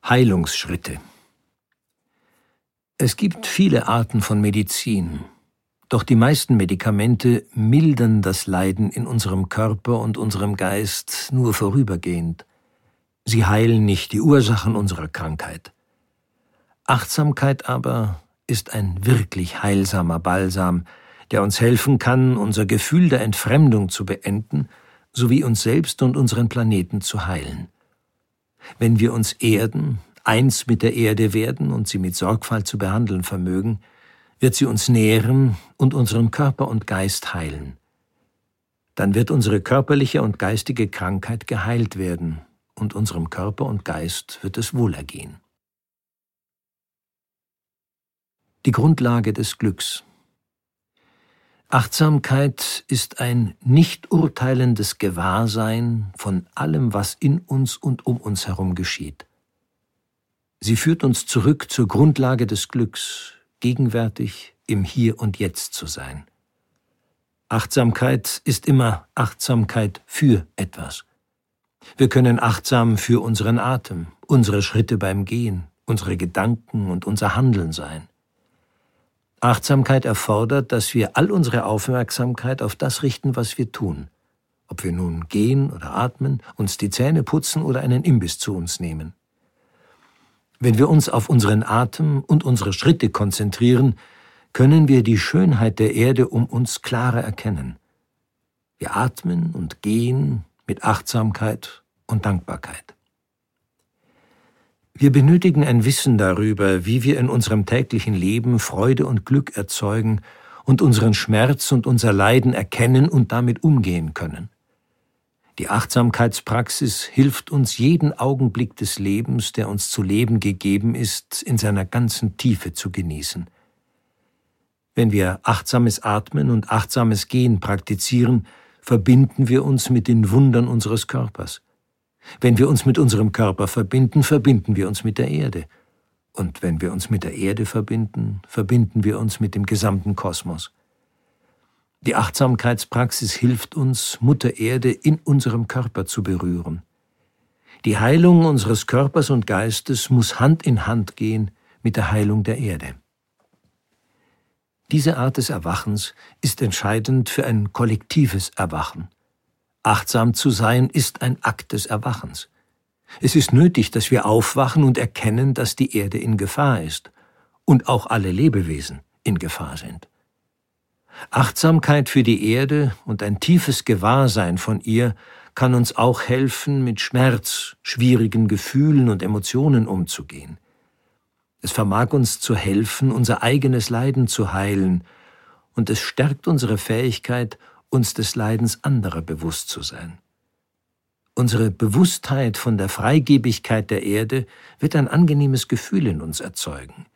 Heilungsschritte. Es gibt viele Arten von Medizin, doch die meisten Medikamente mildern das Leiden in unserem Körper und unserem Geist nur vorübergehend. Sie heilen nicht die Ursachen unserer Krankheit. Achtsamkeit aber ist ein wirklich heilsamer Balsam, der uns helfen kann, unser Gefühl der Entfremdung zu beenden, sowie uns selbst und unseren Planeten zu heilen. Wenn wir uns erden, eins mit der Erde werden und sie mit Sorgfalt zu behandeln vermögen, wird sie uns nähren und unseren Körper und Geist heilen. Dann wird unsere körperliche und geistige Krankheit geheilt werden und unserem Körper und Geist wird es wohlergehen. Die Grundlage des Glücks. Achtsamkeit ist ein nicht urteilendes Gewahrsein von allem, was in uns und um uns herum geschieht. Sie führt uns zurück zur Grundlage des Glücks, gegenwärtig im Hier und Jetzt zu sein. Achtsamkeit ist immer Achtsamkeit für etwas. Wir können achtsam für unseren Atem, unsere Schritte beim Gehen, unsere Gedanken und unser Handeln sein. Achtsamkeit erfordert, dass wir all unsere Aufmerksamkeit auf das richten, was wir tun. Ob wir nun gehen oder atmen, uns die Zähne putzen oder einen Imbiss zu uns nehmen. Wenn wir uns auf unseren Atem und unsere Schritte konzentrieren, können wir die Schönheit der Erde um uns klarer erkennen. Wir atmen und gehen mit Achtsamkeit und Dankbarkeit. Wir benötigen ein Wissen darüber, wie wir in unserem täglichen Leben Freude und Glück erzeugen und unseren Schmerz und unser Leiden erkennen und damit umgehen können. Die Achtsamkeitspraxis hilft uns, jeden Augenblick des Lebens, der uns zu leben gegeben ist, in seiner ganzen Tiefe zu genießen. Wenn wir achtsames Atmen und achtsames Gehen praktizieren, verbinden wir uns mit den Wundern unseres Körpers. Wenn wir uns mit unserem Körper verbinden, verbinden wir uns mit der Erde. Und wenn wir uns mit der Erde verbinden, verbinden wir uns mit dem gesamten Kosmos. Die Achtsamkeitspraxis hilft uns, Mutter Erde in unserem Körper zu berühren. Die Heilung unseres Körpers und Geistes muss Hand in Hand gehen mit der Heilung der Erde. Diese Art des Erwachens ist entscheidend für ein kollektives Erwachen. Achtsam zu sein ist ein Akt des Erwachens. Es ist nötig, dass wir aufwachen und erkennen, dass die Erde in Gefahr ist und auch alle Lebewesen in Gefahr sind. Achtsamkeit für die Erde und ein tiefes Gewahrsein von ihr kann uns auch helfen, mit Schmerz, schwierigen Gefühlen und Emotionen umzugehen. Es vermag uns zu helfen, unser eigenes Leiden zu heilen, und es stärkt unsere Fähigkeit, uns des Leidens anderer bewusst zu sein. Unsere Bewusstheit von der Freigebigkeit der Erde wird ein angenehmes Gefühl in uns erzeugen.